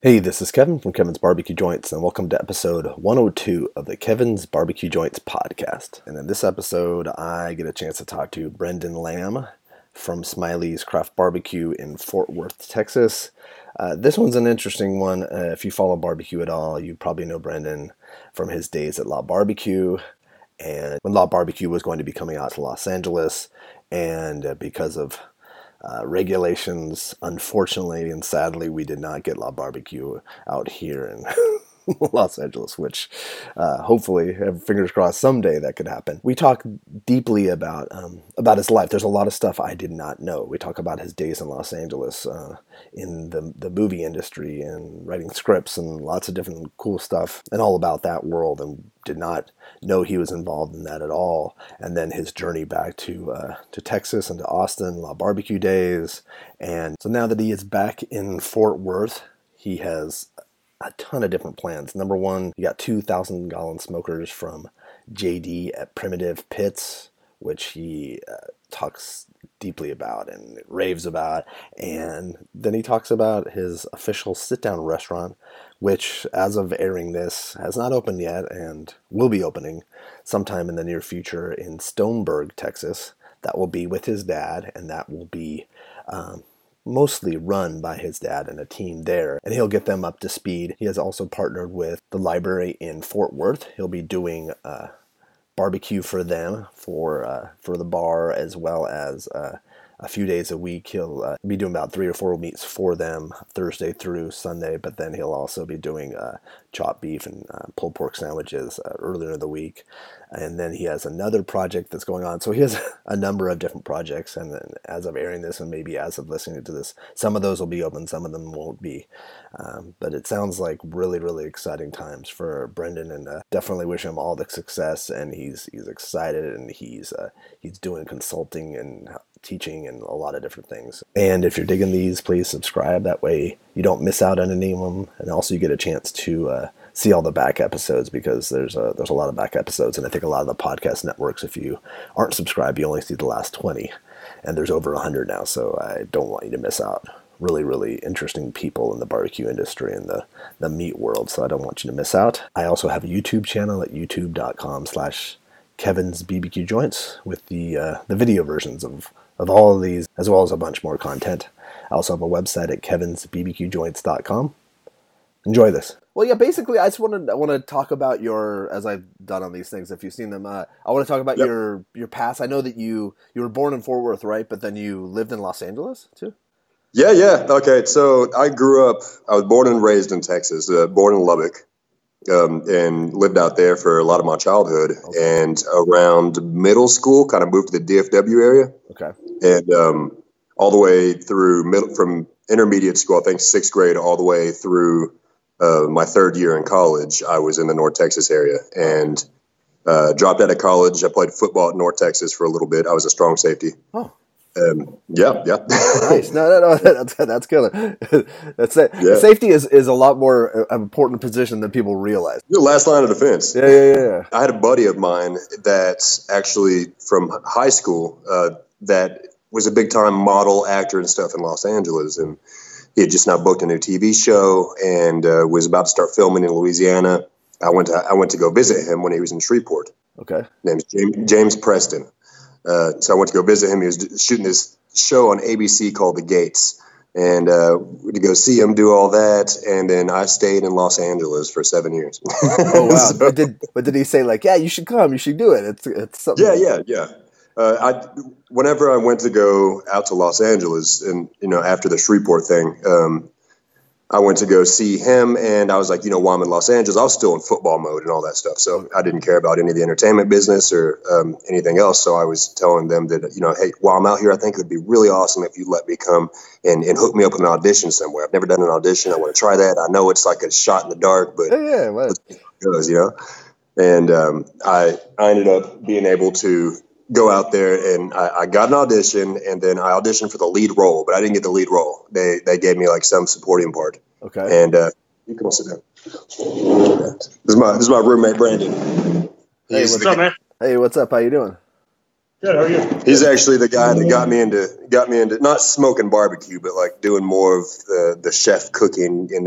Hey, this is Kevin from Kevin's Barbecue Joints, and welcome to episode 102 of the Kevin's Barbecue Joints podcast. And in this episode, I get a chance to talk to Brendan Lamb from Smiley's Craft Barbecue in Fort Worth, Texas. This one's an interesting one. If you follow barbecue at all, you probably know Brendan from his days at La Barbecue, and when La Barbecue was going to be coming out to Los Angeles, and because of regulations, unfortunately and sadly, we did not get La Barbecue out here in Los Angeles, which hopefully, fingers crossed, someday that could happen. We talk deeply about his life. There's a lot of stuff I did not know. We talk about his days in Los Angeles, in the movie industry, and writing scripts, and lots of different cool stuff, and all about that world, and did not know he was involved in that at all. And then his journey back to Texas and to Austin, La Barbecue days. And so now that he is back in Fort Worth, he has a ton of different plans. Number one, you got 2,000-gallon smokers from JD at Primitive Pits, which he talks deeply about and raves about. And then he talks about his official sit-down restaurant, which, as of airing this, has not opened yet and will be opening sometime in the near future in Stoneburg, Texas. That will be with his dad, and that will be mostly run by his dad and a team there, and he'll get them up to speed. He has also partnered with the library in Fort Worth. He'll be doing barbecue for them for the bar, as well as a few days a week. He'll be doing about 3 or 4 meets for them Thursday through Sunday, but then he'll also be doing chopped beef and pulled pork sandwiches earlier in the week. And then he has another project that's going on. So he has a number of different projects, and then as of airing this, and maybe as of listening to this, some of those will be open, some of them won't be. But it sounds like really, really exciting times for Brendan, and definitely wish him all the success. And he's excited, and he's doing consulting and teaching and a lot of different things. And if you're digging these, please subscribe. That way you don't miss out on any of them, and also you get a chance to see all the back episodes, because there's a lot of back episodes, and I think a lot of the podcast networks, if you aren't subscribed, you only see the last 20, and there's over 100 now, so I don't want you to miss out. Really, really interesting people in the barbecue industry and the meat world, so I don't want you to miss out. I also have a YouTube channel at youtube.com/Kevin's BBQ Joints with the video versions of all of these, as well as a bunch more content. I also have a website at kevinsbbqjoints.com. Enjoy this. Well, yeah, basically, I want to talk about your, as I've done on these things, if you've seen them, I want to talk about your past. I know that you were born in Fort Worth, right? But then you lived in Los Angeles, too? Yeah. Okay, so I was born and raised in Texas, born in Lubbock, and lived out there for a lot of my childhood. Okay. And around middle school, kind of moved to the DFW area. Okay. And all the way through from intermediate school, I think 6th grade, all the way through my 3rd year in college, I was in the North Texas area, and dropped out of college. I played football at North Texas for a little bit. I was a strong safety. Oh. Yeah. Nice. No, that's killer. That's it. Yeah. Safety is a lot more important position than people realize. The last line of defense. Yeah. I had a buddy of mine that's actually from high school that was a big time model, actor, and stuff in Los Angeles, and he had just now booked a new TV show and was about to start filming in Louisiana. I went to go visit him when he was in Shreveport. Okay. His name is James Preston. So I went to go visit him. He was shooting this show on ABC called The Gates, and to go see him do all that. And then I stayed in Los Angeles for 7 years. Oh, wow. So, but did he say, like, yeah, you should come, you should do it? It's something. Yeah. Whenever I went to go out to Los Angeles, and after the Shreveport thing, I went to go see him, and I was like, while I'm in Los Angeles, I was still in football mode and all that stuff. So I didn't care about any of the entertainment business or anything else. So I was telling them that, hey, while I'm out here, I think it would be really awesome if you let me come and hook me up with an audition somewhere. I've never done an audition. I want to try that. I know it's like a shot in the dark, but let's see how it goes, And I ended up being able to go out there, and I got an audition, and then I auditioned for the lead role, but I didn't get the lead role. They gave me like some supporting part. Okay. And you can all sit down. This is my roommate Brandon. Hey, what's up, man? Hey, what's up? How you doing? Good. How are you? He's actually the guy that got me into not smoking barbecue, but like doing more of the chef cooking in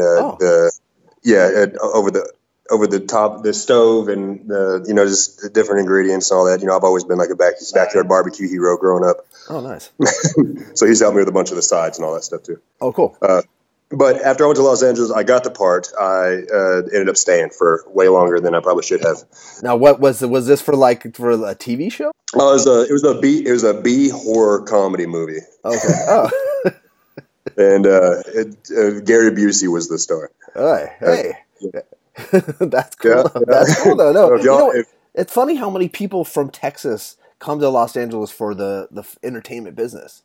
over the top, the stove, and just the different ingredients and all that. I've always been like a backyard barbecue hero growing up. Oh, nice. So he's helped me with a bunch of the sides and all that stuff too. Oh, cool. But after I went to Los Angeles, I got the part. I ended up staying for way longer than I probably should have. Now, what was this for a TV show? Oh, it was a B horror comedy movie. Okay. Oh. And Gary Busey was the star. Hey. That's cool. Yeah. That's cool though. No, it's funny how many people from Texas come to Los Angeles for the entertainment business.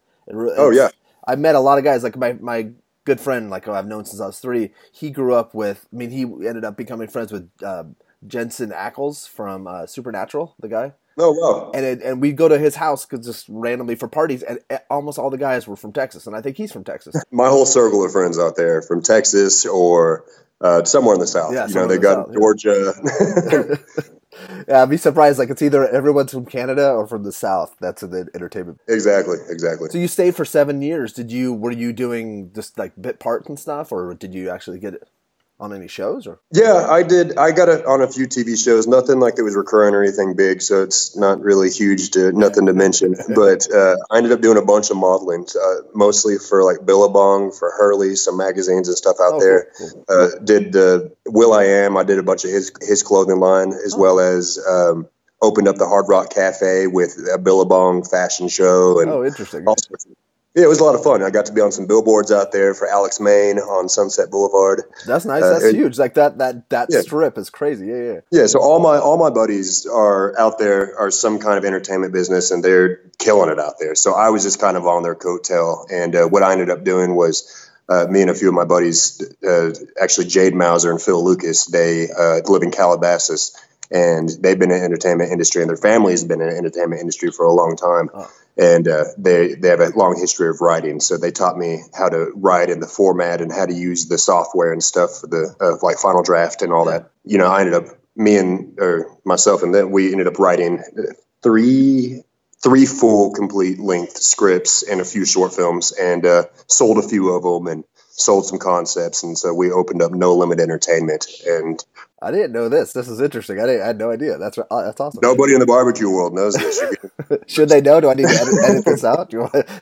I met a lot of guys, like my good friend, like I've known since I was 3. He grew up with. I mean, he ended up becoming friends with Jensen Ackles from Supernatural, the guy. Oh wow! And we'd go to his house just randomly for parties, and almost all the guys were from Texas, and I think he's from Texas. My whole circle of friends out there from Texas or somewhere in the South. Yeah, they got South, Georgia. Yeah, I'd be surprised. Like, it's either everyone's from Canada or from the South. That's in the entertainment. Exactly. So you stayed for 7 years. Were you doing just like bit parts and stuff, or did you actually get it on any shows? Or yeah, I did. I got it on a few TV shows. Nothing like it was recurring or anything big, so it's not really huge nothing to mention. But I ended up doing a bunch of modeling, mostly for like Billabong, for Hurley, some magazines and stuff out there. Cool. Did Will.i.am. I did a bunch of his clothing line, as well as opened up the Hard Rock Cafe with a Billabong fashion show. And interesting. All sorts of. Yeah, it was a lot of fun. I got to be on some billboards out there for Alex Main on Sunset Boulevard. That's nice. That's huge. Like that strip is crazy. Yeah. Yeah. So all my buddies are out there, are some kind of entertainment business, and they're killing it out there. So I was just kind of on their coattail. And what I ended up doing was me and a few of my buddies, actually Jade Mauser and Phil Lucas, they live in Calabasas, and they've been in the entertainment industry, and their family's been in the entertainment industry for a long time. Oh. And they have a long history of writing, so they taught me how to write in the format and how to use the software and stuff for the like Final Draft and all that. I ended up myself and then we ended up writing three full complete length scripts and a few short films, and sold a few of them and sold some concepts, and so we opened up No Limit Entertainment. And I didn't know this. This is interesting. I had no idea. That's awesome. Nobody in the barbecue world knows this. Should they know? Do I need to edit this out?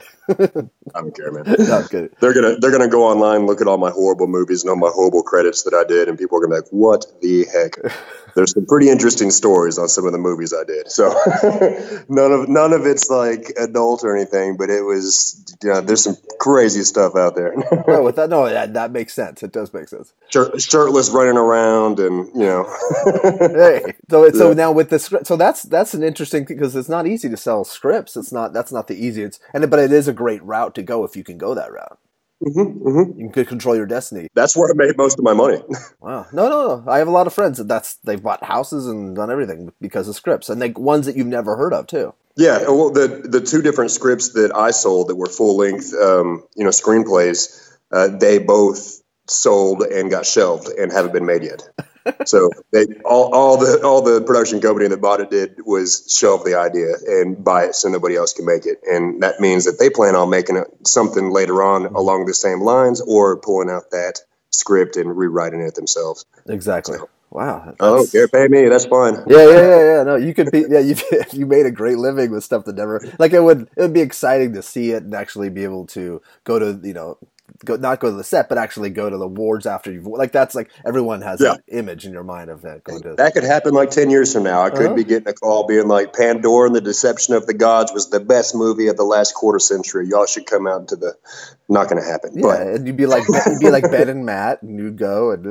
I don't care, man. No, good. They're gonna go online, look at all my horrible movies and all my horrible credits that I did, and people are gonna be like, "What the heck?" There's some pretty interesting stories on some of the movies I did. So none of it's like adult or anything, but it was there's some crazy stuff out there. That makes sense. It does make sense. Shirtless running around, and Hey, so now with the script, so that's an interesting thing, because it's not easy to sell scripts. That's not the easiest, but it is a great route to go if you can go that route. Mm-hmm, mm-hmm. You can control your destiny. That's where I made most of my money. Wow. No. I have a lot of friends they've bought houses and done everything because of scripts, and ones that you've never heard of too. Yeah. Well, the 2 different scripts that I sold that were full length, screenplays, they both sold and got shelved and haven't been made yet. So all the production company that bought it did was shelve the idea and buy it so nobody else can make it. And that means that they plan on making something later on along the same lines, or pulling out that script and rewriting it themselves. Exactly. So, wow. Oh, care pay me. That's fine. Yeah. No, you could be. Yeah, you made a great living with stuff that never. Like, it would be exciting to see it and actually be able to go to not go to the set, but actually go to the awards after you've that's like everyone has an image in your mind of that going to. That could happen like 10 years from now. I could be getting a call being like, Pandora and the Deception of the Gods was the best movie of the last quarter century. Y'all should come out to the. Not going to happen. Yeah, but. And you'd be like Ben and Matt, and you'd go and.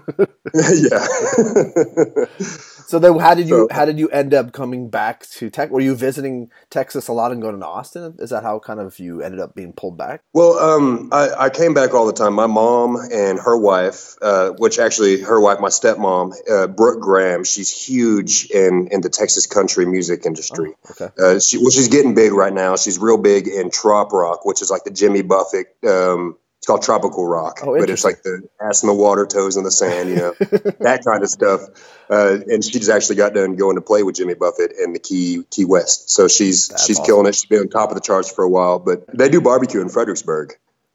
Yeah. So then, how did you end up coming back to Texas? Were you visiting Texas a lot and going to Austin? Is that how kind of you ended up being pulled back? Well, I came back all the time. My mom and her wife, which actually her wife, my stepmom, Brooke Graham, she's huge in the Texas country music industry. Oh, okay. She's getting big right now. She's real big in trop rock, which is like the Jimmy Buffett, It's called Tropical Rock, Oh, but it's like the ass in the water, toes in the sand, that kind of stuff. And she just actually got done going to play with Jimmy Buffett in the Key West. So she's awesome. Killing it. She's been on top of the charts for a while, but they do barbecue in Fredericksburg.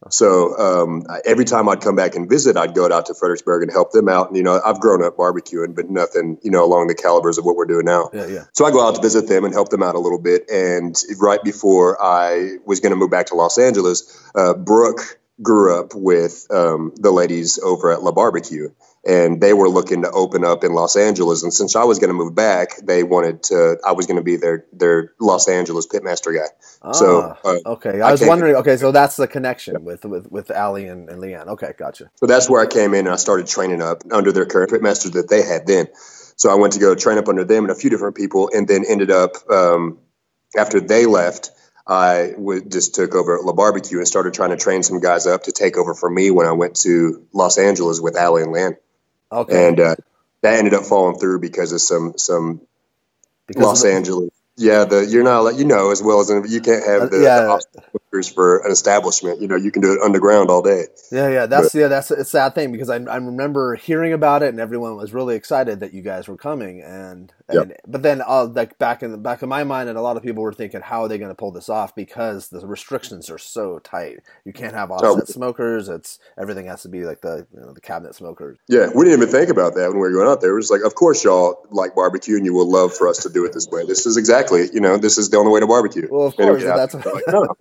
So every time I'd come back and visit, I'd go out to Fredericksburg and help them out. And, I've grown up barbecuing, but nothing, along the calibers of what we're doing now. Yeah. So I go out to visit them and help them out a little bit. And right before I was going to move back to Los Angeles, Brooke grew up with the ladies over at La Barbecue. And they were looking to open up in Los Angeles. And since I was going to move back, I was going to be their Los Angeles pitmaster guy. Okay. I was wondering, okay, so that's the connection with Allie and Leanne. Okay, gotcha. So that's where I came in and I started training up under their current pitmaster that they had then. So I went to go train up under them and a few different people, and then ended up, after they left, I just took over at La Barbecue and started trying to train some guys up to take over for me when I went to Los Angeles with Allie and Leanne. Okay. And that ended up falling through because of some Los Angeles. Yeah, you're not, as well as you can't have the obstacles for an establishment. You can do it underground all day. Yeah. That's a sad thing, because I remember hearing about it and everyone was really excited that you guys were coming, but then like back in my mind, and a lot of people were thinking, how are they going to pull this off, because the restrictions are so tight. You can't have offset smokers. Everything has to be like the cabinet smokers. Yeah, we didn't even think about that when we were going out there. It was like, of course y'all like barbecue and you will love for us to do it this way. This is exactly, this is the only way to barbecue. Well, of course, that's like, no.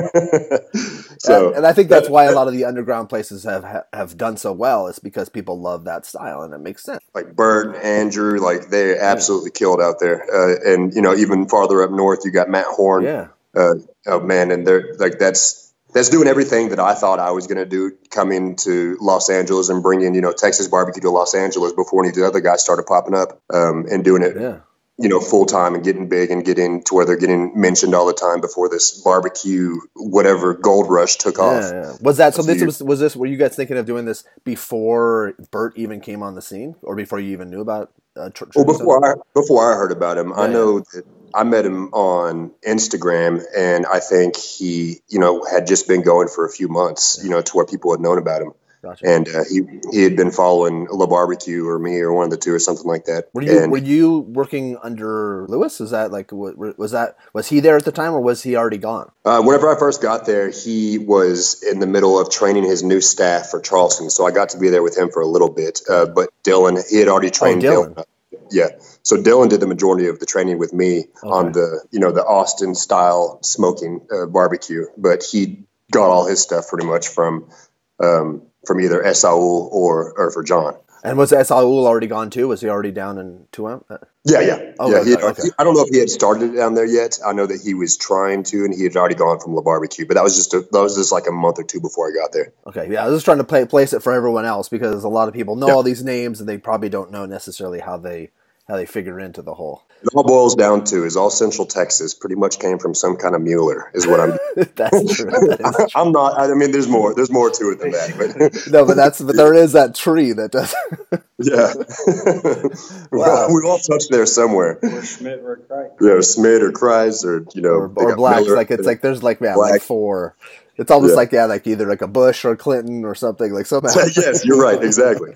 So, and I think that's why a lot of the underground places have done so well. Is because people love that style, and it makes sense. Like Bert and Andrew, like they absolutely killed out there. And even farther up north, you got Matt Horn. Yeah. And they're like that's doing everything that I thought I was going to do, coming to Los Angeles and bringing Texas barbecue to Los Angeles before any of the other guys started popping up, and doing it. Yeah. Full time and getting big and getting to where they're getting mentioned all the time before this barbecue, whatever gold rush took off. Yeah. Was that, so was this, were you guys thinking of doing this before Bert even came on the scene, or before you even knew about Well, before I heard about him, I know that I met him on Instagram, and I think he, had just been going for a few months, to where people had known about him. Gotcha. And he had been following La Barbecue or me or one of the two or something like that. Were you working under Lewis? Is that like, was he there at the time, or was he already gone? Whenever I first got there, he was in the middle of training his new staff for Charleston, so I got to be there with him for a little bit. But Dylan, he had already trained Dylan. Yeah, so Dylan did the majority of the training with me on the the Austin style smoking barbecue, but he got all his stuff pretty much from either Saul or for John. And was Saul already gone too? Was he already down in Tuam? Yeah. Okay. I don't know if he had started down there yet. I know that he was trying to, and he had already gone from La Barbecue. But that was just like a month or two before I got there. Okay, yeah, I was just trying to place it for everyone else, because a lot of people know all these names and they probably don't know necessarily how they figure into the whole. It all boils down to is all Central Texas pretty much came from some kind of Mueller, is what I'm. That's true. I'm not. I mean, there's more to it than that. But no, but there is that tree that does. Yeah. Wow. We've all touched there somewhere. Or Schmidt or Kreis. Yeah, Schmidt or Kreis, or or Blacks. Miller, like it's like there's like like four. It's almost like like either like a Bush or Clinton or something like somehow. Yes, you're right, exactly.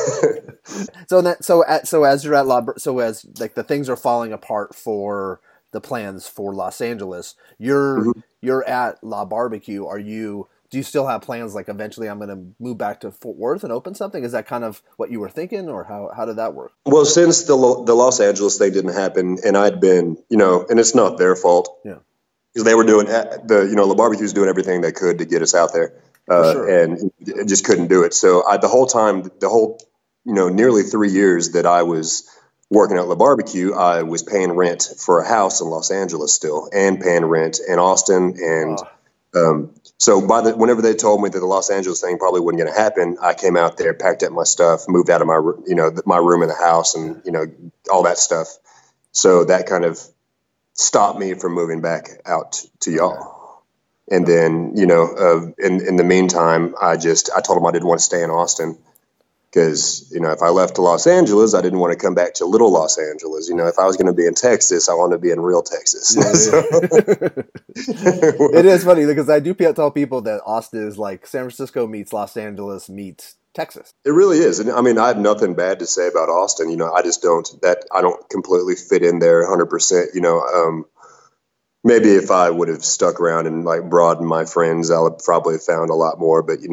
So as you're at as like the things are falling apart for the plans for Los Angeles, you're at La Barbecue. Do you still have plans like eventually I'm going to move back to Fort Worth and open something? Is that kind of what you were thinking, or how did that work? Well, since the Los Angeles thing didn't happen, and I'd been and it's not their fault. Yeah. Because they were doing La Barbecue's doing everything they could to get us out there, and it just couldn't do it. So the whole nearly 3 years that I was working at La Barbecue, I was paying rent for a house in Los Angeles still, and paying rent in Austin, and so whenever they told me that the Los Angeles thing probably wasn't going to happen, I came out there, packed up my stuff, moved out of my my room in the house, and all that stuff. So that kind of stopped me from moving back out to y'all. And then, in the meantime, I told them I didn't want to stay in Austin. Because, if I left to Los Angeles, I didn't want to come back to little Los Angeles. If I was going to be in Texas, I wanted to be in real Texas. Yeah. It is funny because I do tell people that Austin is like San Francisco meets Los Angeles meets Texas. It really is. And I have nothing bad to say about Austin. I just I don't completely fit in there 100%. Maybe if I would have stuck around and like broadened my friends, I would probably have found a lot more. But,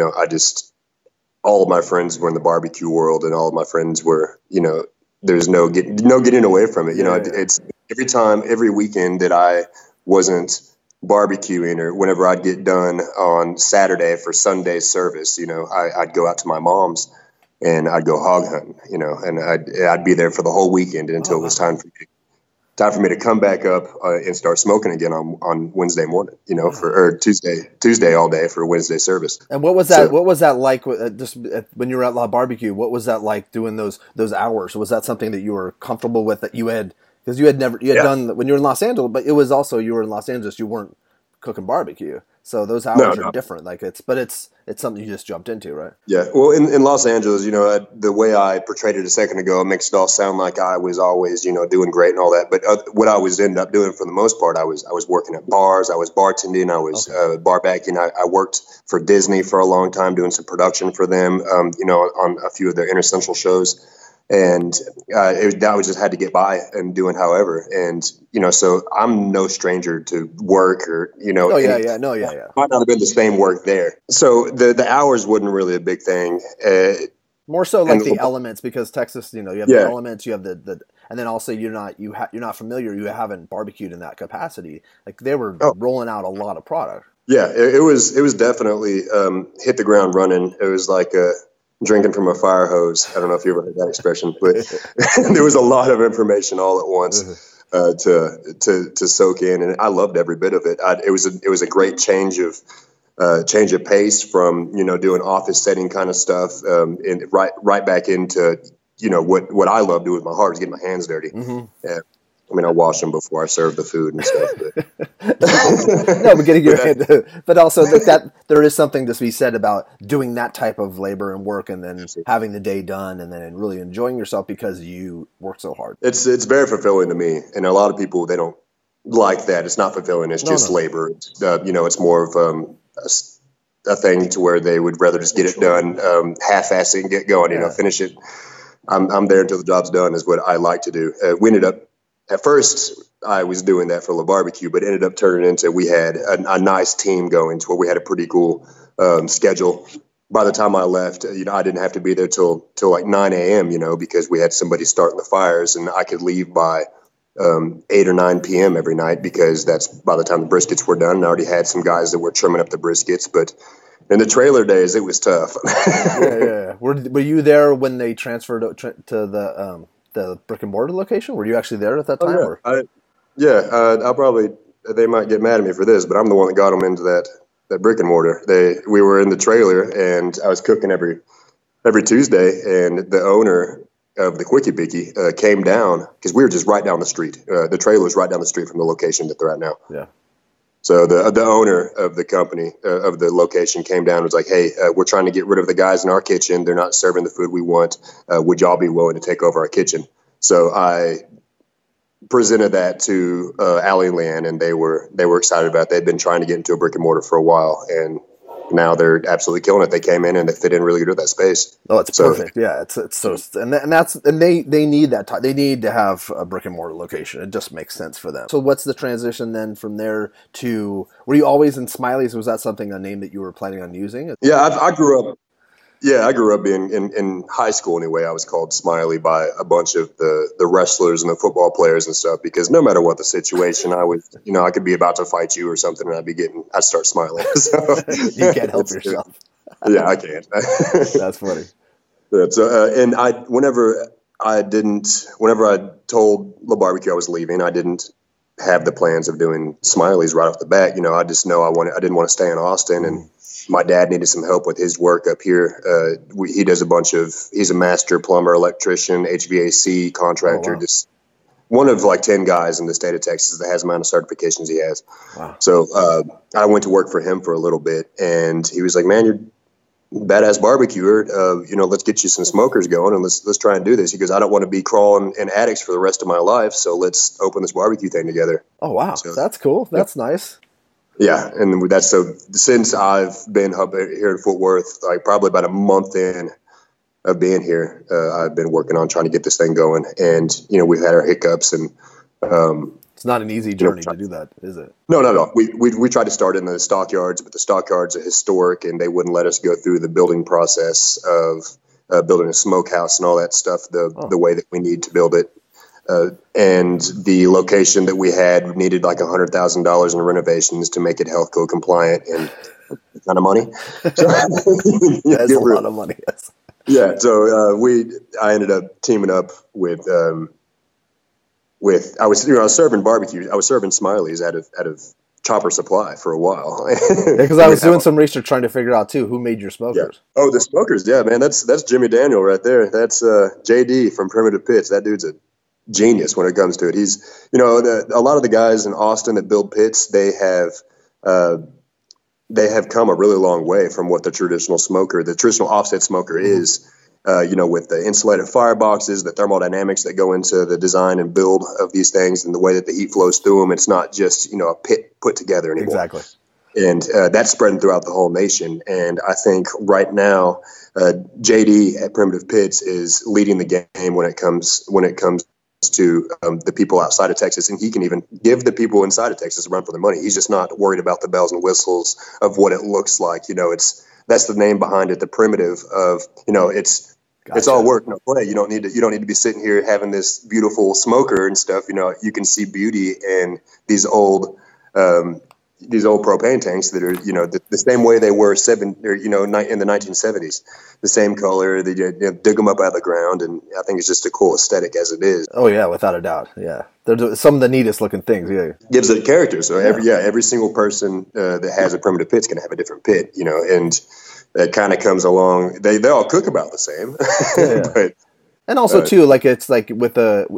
all of my friends were in the barbecue world, and all of my friends were, there's no getting away from it. It's every weekend that I wasn't barbecuing, or whenever I'd get done on Saturday for Sunday service, I'd go out to my mom's and I'd go hog hunting, and I'd be there for the whole weekend until it was time for me to come back up and start smoking again on Wednesday morning, or Tuesday all day for Wednesday service. And what was that? So, what was that like? Just when you were at La Barbecue, what was that like doing those hours? Was that something that you were comfortable with? That you had, because you had done when you were in Los Angeles, but it was also you were in Los Angeles. You weren't cooking barbecue, so those hours are different. Like it's something you just jumped into, right? Yeah. Well, in Los Angeles, the way I portrayed it a second ago, it makes it all sound like I was always, doing great and all that. But what I was ended up doing for the most part, I was working at bars, I was bartending, I was bar backing. I worked for Disney for a long time, doing some production for them, on a few of their interstitial shows. And I just had to get by and doing however. And, so I'm no stranger to work or, might not have been the same work there. So the hours wasn't really a big thing. More so like the elements, because Texas, you have the elements, you have the and then also you're not familiar, you haven't barbecued in that capacity. Like they were rolling out a lot of product. Yeah, it was definitely hit the ground running. It was like drinking from a fire hose. I don't know if you ever heard that expression, but there was a lot of information all at once to soak in, and I loved every bit of it. It was a great change of pace from doing office setting kind of stuff, and right back into what I love doing with my heart is getting my hands dirty. Yeah. I wash them before I serve the food and stuff. But. No, but getting your hand, but also that there is something to be said about doing that type of labor and work, and then having the day done, and then really enjoying yourself because you work so hard. It's very fulfilling to me, and a lot of people, they don't like that. It's not fulfilling. It's just labor. It's more of a thing to where they would rather just get it done, half-ass it and get going. Finish it. I'm there until the job's done is what I like to do. We ended up. At first, I was doing that for La Barbecue, but ended up turning into we had a nice team going to where we had a pretty cool schedule. By the time I left, I didn't have to be there till like 9 a.m., because we had somebody starting the fires, and I could leave by 8 or 9 p.m. every night, because that's by the time the briskets were done. I already had some guys that were trimming up the briskets, but in the trailer days, it was tough. Yeah. Were you there when they transferred to the brick and mortar location? Were you actually there at that time? I'll probably, they might get mad at me for this, but I'm the one that got them into that brick and mortar. We were in the trailer, and I was cooking every Tuesday, and the owner of the Quickie Pickie came down, because we were just right down the street. The trailer's right down the street from the location that they're at now. Yeah. So the owner of the company, of the location, came down and was like, hey, we're trying to get rid of the guys in our kitchen. They're not serving the food we want. Would y'all be willing to take over our kitchen? So I presented that to Allie and Leanne, and they were excited about it. They'd been trying to get into a brick and mortar for a while, and now they're absolutely killing it. They came in and they fit in really good with that space. Oh, it's perfect. Yeah, it's so, and they need that time. They need to have a brick and mortar location. It just makes sense for them. So what's the transition then from there to? Were you always in Smiley's? Was that a name that you were planning on using? Yeah, I grew up. Yeah, I grew up being in high school anyway. I was called Smiley by a bunch of the wrestlers and the football players and stuff, because no matter what the situation, I was, I could be about to fight you or something, and I'd start smiling. So, you can't help yourself. Yeah, I can't. That's funny. And whenever I told La Barbecue I was leaving, I didn't have the plans of doing Smiley's right off the bat. I just know I didn't want to stay in Austin, and my dad needed some help with his work up here. He does he's a master plumber, electrician, HVAC contractor, just one of like 10 guys in the state of Texas that has the amount of certifications he has. Wow. So I went to work for him for a little bit, and he was like, man, badass barbecuer. Let's get you some smokers going and let's try and do this. He goes, I don't want to be crawling in attics for the rest of my life, so let's open this barbecue thing together. Oh wow, so, that's cool. That's nice. Yeah, and that's so. Since I've been here in Fort Worth, like probably about a month in of being here, I've been working on trying to get this thing going, and we've had our hiccups and. It's not an easy journey to do that, is it? No, not at all. We tried to start in the stockyards, but the stockyards are historic, and they wouldn't let us go through the building process of building a smokehouse and all that stuff the way that we need to build it. And the location that we had needed like $100,000 in renovations to make it health code compliant, and a ton of money. That's a lot of money. Yes. Yeah, so I ended up teaming up with. I was serving barbecue. I was serving Smiley's out of Chopper Supply for a while. Because I was doing some research trying to figure out too who made your smokers. Yeah. Oh, the smokers, yeah, man. That's Jimmy Daniel right there. That's JD from Primitive Pits. That dude's a genius when it comes to it. He's a lot of the guys in Austin that build pits, they have come a really long way from what the traditional offset smoker is. With the insulated fireboxes, the thermodynamics that go into the design and build of these things, and the way that the heat flows through them, it's not just a pit put together anymore. Exactly. And that's spreading throughout the whole nation. And I think right now, JD at Primitive Pits is leading the game when it comes to the people outside of Texas, and he can even give the people inside of Texas a run for their money. He's just not worried about the bells and whistles of what it looks like. That's the name behind it. The primitive of it's. Gotcha. It's all work, no play. You don't need to be sitting here having this beautiful smoker and stuff. You can see beauty in these old propane tanks that are the same way they were in the 1970s, the same color. They dig them up out of the ground, and I think it's just a cool aesthetic as it is. Oh yeah, without a doubt. Yeah, they're some of the neatest looking things. Yeah, gives it character. So every single person that has a Primitive Pit's going to have a different pit. And that kind of comes along. They all cook about the same, but, and also too, like it's like with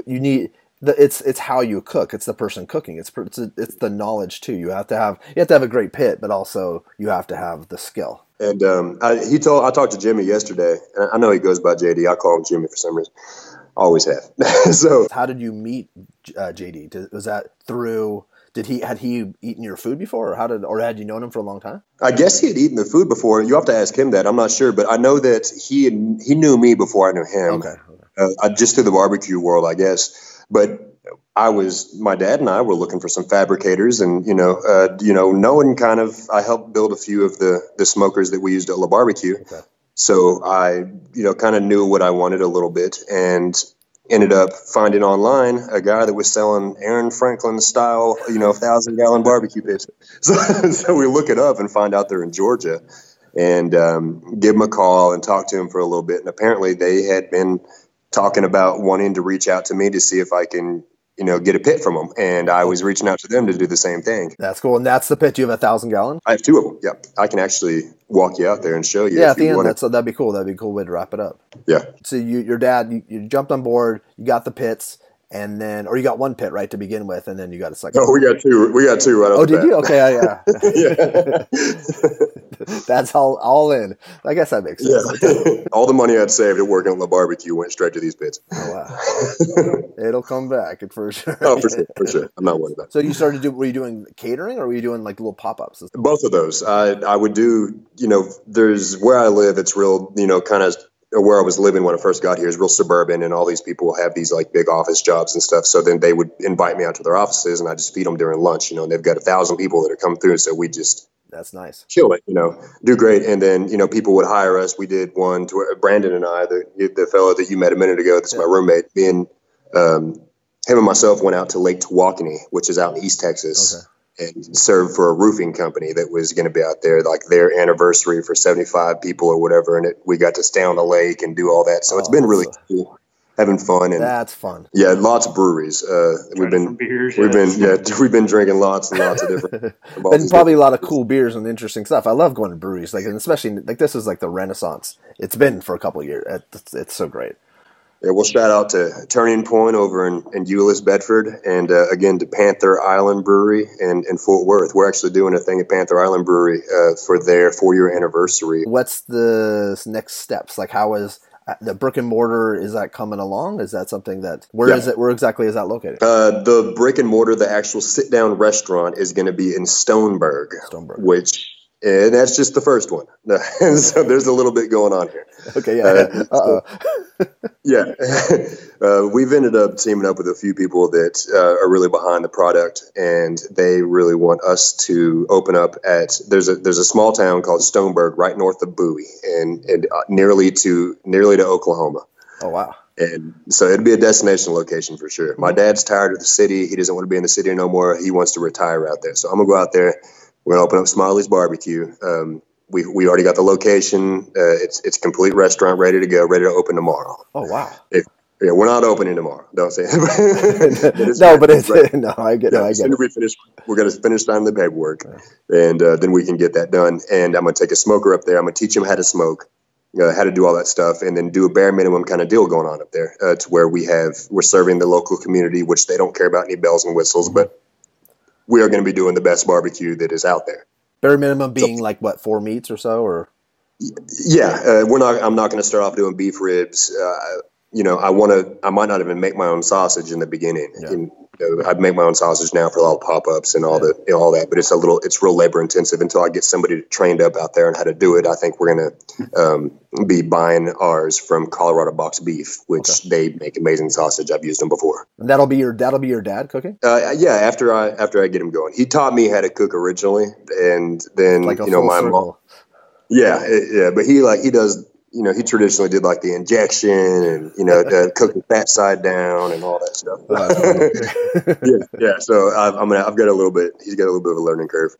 it's how you cook. It's the person cooking. It's the knowledge too. You have to have a great pit, but also you have to have the skill. And I talked to Jimmy yesterday, and I know he goes by JD. I call him Jimmy for some reason. Always have. So how did you meet JD? Was that through? Had he eaten your food before, or had you known him for a long time? I guess he had eaten the food before. You have to ask him that. I'm not sure, but I know that he knew me before I knew him. Okay. Just through the barbecue world, I guess. But my dad and I were looking for some fabricators, and knowing kind of, I helped build a few of the smokers that we used at La Barbecue. Okay. So I kind of knew what I wanted a little bit, and ended up finding online a guy that was selling Aaron Franklin style, 1,000-gallon barbecue pits. So we look it up and find out they're in Georgia, and give him a call and talk to him for a little bit. And apparently they had been talking about wanting to reach out to me to see if I can, get a pit from them. And I was reaching out to them to do the same thing. That's cool. And that's the pit. You have 1,000-gallon? I have two of them. Yeah. I can actually walk you out there and show you. Yeah, at the end, that'd be cool. That'd be a cool way to wrap it up. Yeah. So your dad, you jumped on board, you got the pits, and then, or you got one pit, right, to begin with, and then you got a second. Oh, we got two. We got two right off the bat. Oh, did you? Okay, yeah. That's all in. I guess that makes sense. Yeah. All the money I'd saved at working at La Barbecue went straight to these pits. Oh, wow. It'll come back for sure. Oh, for sure. I'm not worried about it. So you were you doing catering, or were you doing like little pop-ups? Both of those. I would do, there's where I live, it's real, kind of where I was living when I first got here is real suburban, and all these people have these like big office jobs and stuff. So then they would invite me out to their offices, and I just feed them during lunch, and they've got 1,000 people that are coming through. So we just, that's nice. Kill it, do great. And then, people would hire us. We did one to Brandon and I, the fellow that you met a minute ago, that's my roommate, him and myself went out to Lake Tawakoni, which is out in East Texas. Okay. And served for a roofing company that was going to be out there, like their anniversary for 75 people or whatever. And we got to stay on the lake and do all that. So it's been really cool, having fun. And that's fun. Yeah, lots of breweries. We've been drinking lots and lots of different. And probably a lot of cool beers and interesting stuff. I love going to breweries, and especially like this is like the Renaissance. It's been for a couple of years. It's so great. Yeah, well, shout out to Turning Point over in Euless, Bedford, and again to Panther Island Brewery in Fort Worth. We're actually doing a thing at Panther Island Brewery for their 4-year anniversary. What's the next steps? Like, how is the brick and mortar? Is that coming along? Is that something that where is it? Where exactly is that located? The brick and mortar, the actual sit down restaurant, is going to be in Stoneburg, which. And that's just the first one. So there's a little bit going on here. Okay, yeah. Yeah. We've ended up teaming up with a few people that are really behind the product, and they really want us to open up at there's a small town called Stoneburg right north of Bowie and nearly to Oklahoma. Oh, wow. And so it'd be a destination location for sure. My dad's tired of the city. He doesn't want to be in the city no more. He wants to retire out there. So I'm going to go out there. We're going to open up Smiley's Barbecue. We already got the location. It's a complete restaurant, ready to go, ready to open tomorrow. Oh, wow. Yeah, we're not opening tomorrow. Don't say it. No, I get it. As soon as we finish, we're going to finish signing the paperwork, and then we can get that done. And I'm going to take a smoker up there. I'm going to teach him how to smoke, how to do all that stuff, and then do a bare minimum kind of deal going on up there to where we're serving the local community, which they don't care about any bells and whistles, but we are going to be doing the best barbecue that is out there. Bare minimum being like what, 4 meats or so, or? Yeah, I'm not going to start off doing beef ribs. I might not even make my own sausage in the beginning. Yeah. I'd make my own sausage now for all the pop-ups and all that, but it's real labor intensive until I get somebody trained up out there on how to do it. I think we're going to be buying ours from Colorado Box Beef, which they make amazing sausage. I've used them before. And that'll be your dad cooking? Yeah. After I get him going, he taught me how to cook originally, and then like my mom. Yeah. But he does. He traditionally did like the injection and, cook the fat side down and all that stuff. Yeah. So I've got a little bit, he's got a little bit of a learning curve.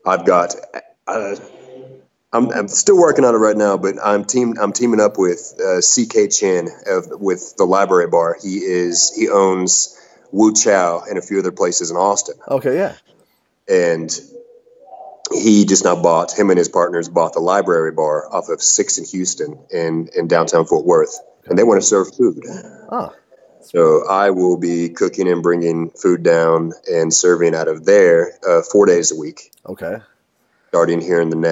I'm still working on it right now, but I'm teaming up with CK Chen with the Library Bar. He owns Wu Chow and a few other places in Austin. Okay. Yeah. And he just now him and his partners bought the Library Bar off of 6th and Houston in downtown Fort Worth, and they want to serve food. Oh. So I will be cooking and bringing food down and serving out of there 4 days a week. Okay. Starting here by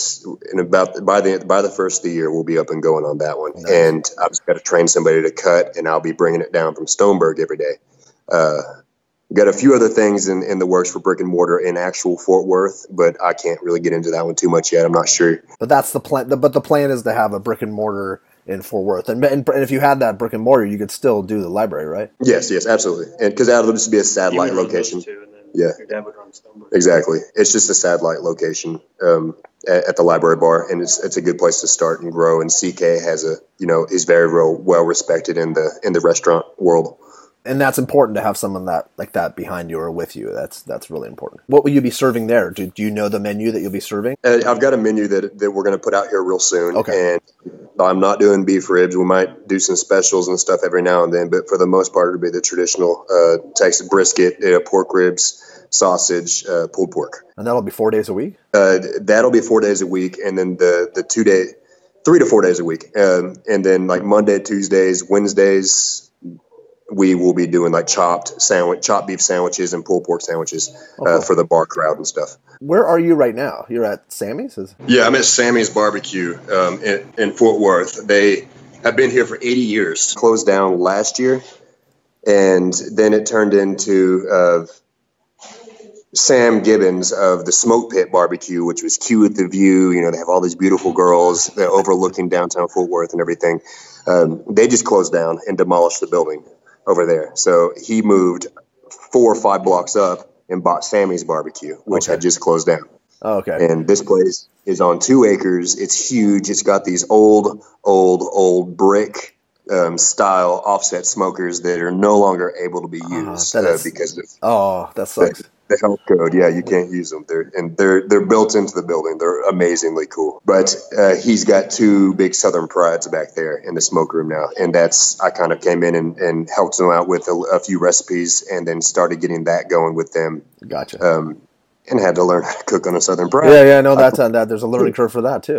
the first of the year, we'll be up and going on that one. Nice. And I've just got to train somebody to cut, and I'll be bringing it down from Stoneburg every day. Got a few other things in the works for brick and mortar in actual Fort Worth, but I can't really get into that one too much yet. I'm not sure. But that's the plan. But the plan is to have a brick and mortar in Fort Worth, and if you had that brick and mortar, you could still do the library, right? Yes, absolutely. And because that'll just be a satellite location. Yeah, your dad would run Stoneburg. Exactly. It's just a satellite location at the Library Bar, and it's a good place to start and grow. And CK has is very well respected in the restaurant world. And that's important to have someone like that behind you or with you. That's really important. What will you be serving there? Do you know the menu that you'll be serving? I've got a menu that we're going to put out here real soon. Okay. And I'm not doing beef ribs. We might do some specials and stuff every now and then, but for the most part, it'll be the traditional Texas brisket, pork ribs, sausage, pulled pork. And that'll be 4 days a week? That'll be 4 days a week, and then the 3 to 4 days a week. And then like Monday, Tuesdays, Wednesdays, we will be doing like chopped beef sandwiches and pulled pork sandwiches for the bar crowd and stuff. Where are you right now? You're at Sammy's? Yeah, I'm at Sammy's Barbecue in Fort Worth. They have been here for 80 years. Closed down last year, and then it turned into Sam Gibbons of the Smoke Pit Barbecue, which was Q with the View. They have all these beautiful girls overlooking downtown Fort Worth and everything. They just closed down and demolished the building over there. So he moved 4 or 5 blocks up and bought Sammy's Barbecue, which had just closed down. Oh, okay. And this place is on 2 acres. It's huge. It's got these old brick style offset smokers that are no longer able to be used because of that sucks. The health code. Yeah, you can't use them. They're built into the building. They're amazingly cool. But he's got 2 big Southern Prides back there in the smoke room now, and I kind of came in and helped them out with a few recipes, and then started getting that going with them. Gotcha. And had to learn how to cook on a Southern Pride. Yeah, I know that there's a learning curve for that too.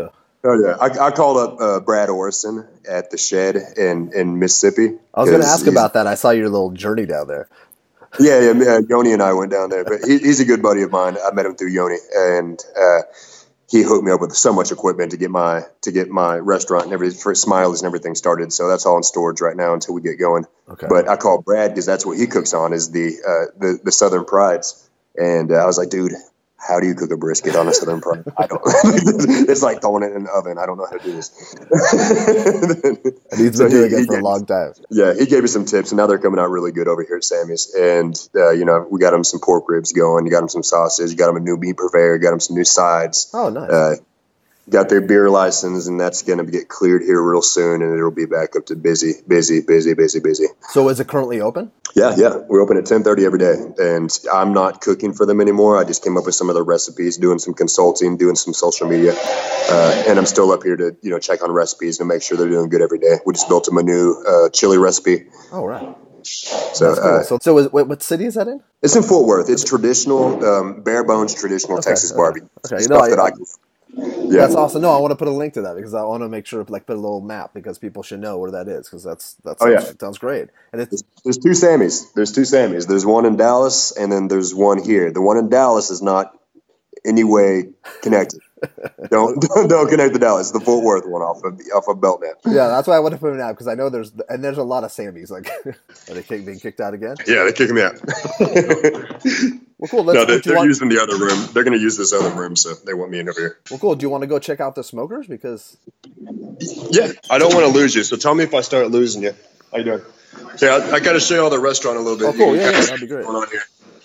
Oh yeah, I called up Brad Orison at the Shed in Mississippi. I was going to ask about that. I saw your little journey down there. Yeah, Yoni and I went down there, but he's a good buddy of mine. I met him through Yoni, and he hooked me up with so much equipment to get my restaurant and everything for Smiley's and everything started. So that's all in storage right now until we get going. Okay. But I called Brad because that's what he cooks on is the Southern Prides, and I was like, dude, how do you cook a brisket on a Southern Pride? I don't. It's like throwing it in an oven. I don't know how to do this. And he's been doing it for a long time. Yeah, he gave me some tips, and now they're coming out really good over here at Sammy's. And we got him some pork ribs going. You got him some sausage. You got him a new meat purveyor. Got him some new sides. Oh, nice. Got their beer license, and that's going to get cleared here real soon, and it'll be back up to busy. So is it currently open? Yeah. We're open at 10:30 every day, and I'm not cooking for them anymore. I just came up with some of the recipes, doing some consulting, doing some social media, and I'm still up here to check on recipes and make sure they're doing good every day. We just built them a new chili recipe. Oh, right. So, cool. So what city is that in? It's in Fort Worth. It's traditional, bare bones traditional Texas barbecue. Okay, Yeah. That's awesome. No, I want to put a link to that because I want to make sure, like, put a little map because people should know where that is because that sounds great. And there's two Sammys. There's one in Dallas, and then there's one here. The one in Dallas is not any way connected. Don't connect the Dallas. The Fort Worth one off of Belknap. Yeah, that's why I want to put it out because I know there's a lot of Sammys. Like, are they being kicked out again? Yeah, they're kicking me out. Well, cool. They're using the other room. They're going to use this other room, so they want me in over here. Well, cool. Do you want to go check out the smokers? Because yeah, I don't want to lose you. So tell me if I start losing you. How you doing? So I got to show you all the restaurant a little bit. Oh, cool. Yeah, that'd be great. Going on here.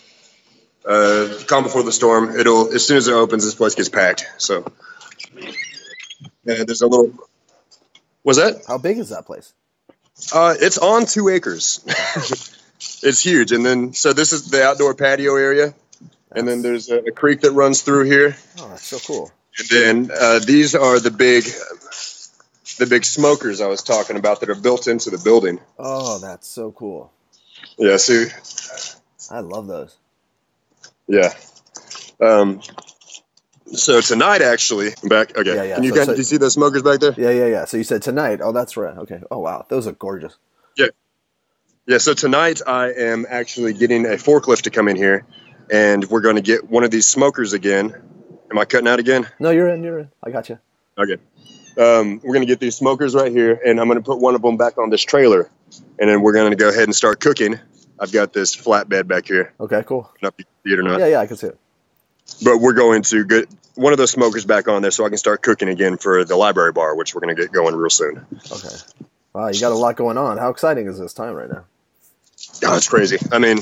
Calm before the storm. As soon as it opens, this place gets packed. So there's a little. What's that? How big is that place? It's on 2 acres. It's huge. And then, so this is the outdoor patio area. And then there's a creek that runs through here. Oh, that's so cool. And then these are the big smokers I was talking about that are built into the building. Oh, that's so cool. Yeah, see? I love those. Yeah. So tonight, actually, back. Okay. Yeah. Can you you see the smokers back there? Yeah. So you said tonight. Oh, that's right. Okay. Oh, wow. Those are gorgeous. Yeah. Yeah. So tonight I am actually getting a forklift to come in here, and we're going to get one of these smokers again. Am I cutting out again? No, you're in. I got you. Okay. We're going to get these smokers right here, and I'm going to put one of them back on this trailer, and then we're going to go ahead and start cooking. I've got this flatbed back here. Okay, cool. I don't know if you can see it or not. Yeah, I can see it. But we're going to get one of those smokers back on there so I can start cooking again for the library bar, which we're going to get going real soon. Okay. Wow, you got a lot going on. How exciting is this time right now? Oh, it's crazy. I mean,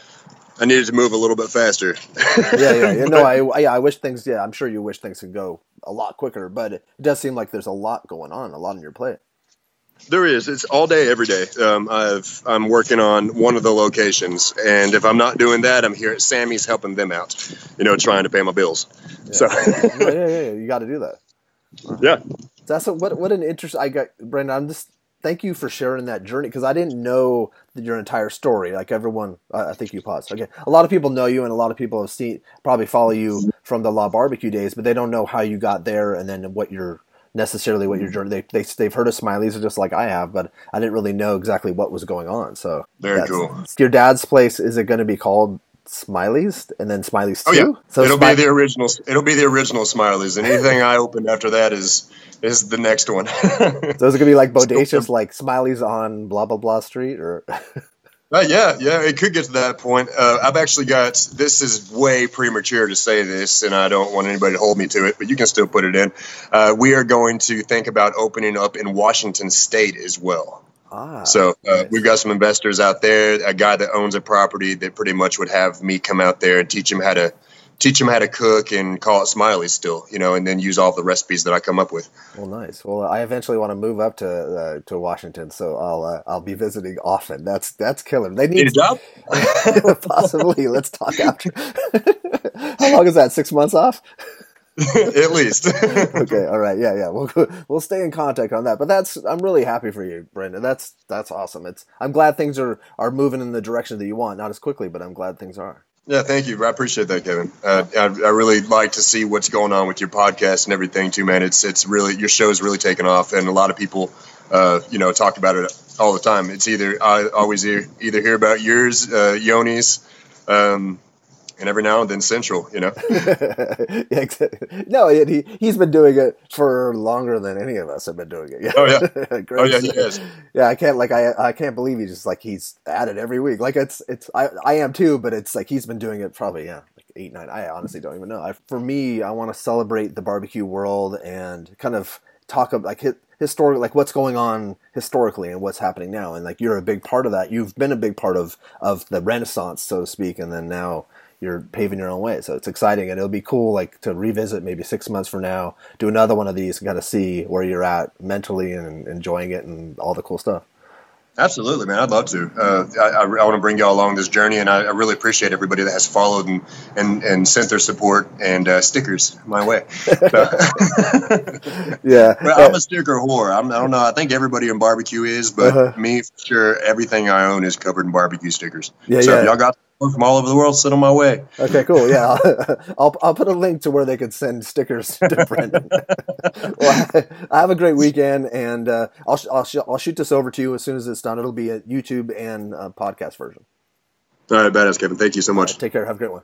I needed to move a little bit faster. Yeah. No, I wish things. Yeah, I'm sure you wish things could go a lot quicker, but it does seem like there's a lot going on, a lot on your plate. There is. It's all day, every day. I'm working on one of the locations, and if I'm not doing that, I'm here at Sammy's helping them out. Trying to pay my bills. Yeah. So yeah. You got to do that. Yeah. That's what an interest. I got, Brandon. Thank you for sharing that journey because I didn't know your entire story. Like everyone, I think you paused. Okay, a lot of people know you, and a lot of people have probably follow you from the La Barbecue days, but they don't know how you got there, and then what your journey. They've heard of Smiley's just like I have, but I didn't really know exactly what was going on. So very cool. Your dad's place, is it going to be called Smiley's and then Smiley's 2? Oh yeah, so it'll be the original. It'll be the original Smiley's, and anything I open after that is the next one. So is it going to be like bodacious, like Smiley's on blah blah blah street, or? Yeah, it could get to that point. I've actually got, this is way premature to say this, and I don't want anybody to hold me to it, but you can still put it in. We are going to think about opening up in Washington State as well. So nice. We've got some investors out there, a guy that owns a property that pretty much would have me come out there and teach him how to cook and call it Smiley's still, and then use all the recipes that I come up with. Well, nice. Well, I eventually want to move up to Washington, so I'll be visiting often. That's killer. They need a job? Possibly. Let's talk after. How long is that? 6 months off? At least. Okay. All right. Yeah. We'll stay in contact on that. But I'm really happy for you, Brendan. That's awesome. I'm glad things are moving in the direction that you want. Not as quickly, but I'm glad things are. Yeah, thank you. I appreciate that, Kevin. I really like to see what's going on with your podcast and everything too, man. It's really, your show is really taken off, and a lot of people, talk about it all the time. It's I always either hear about yours, Yoni's, and every now and then Central, Yeah, exactly. No, he's been doing it for longer than any of us have been doing it. Yeah. Oh yeah. Great. Oh yeah, he is. Yeah, I can't believe he's at it every week. Like I am too, but it's like he's been doing it probably like 8, 9. I honestly don't even know. For me, I want to celebrate the barbecue world and kind of talk about like historic, like what's going on historically and what's happening now. And like you're a big part of that. You've been a big part of the Renaissance, so to speak, and then now you're paving your own way. So it's exciting, and it'll be cool like to revisit maybe 6 months from now, do another one of these and kind of see where you're at mentally and enjoying it and all the cool stuff. Absolutely, man. I'd love to. I want to bring y'all along this journey, and I really appreciate everybody that has followed and sent their support and stickers my way. So, yeah, but I'm a sticker whore. I don't know. I think everybody in barbecue is, but me, for sure, everything I own is covered in barbecue stickers. Yeah, so if y'all got support from all over the world, send them my way. Okay, cool. Yeah, I'll put a link to where they could send stickers to Brendan. Well, I have a great weekend, and I'll shoot this over to you as soon as it's done. It'll be a YouTube and podcast version. All right, badass, Kevin. Thank you so much. Take care. Have a great one.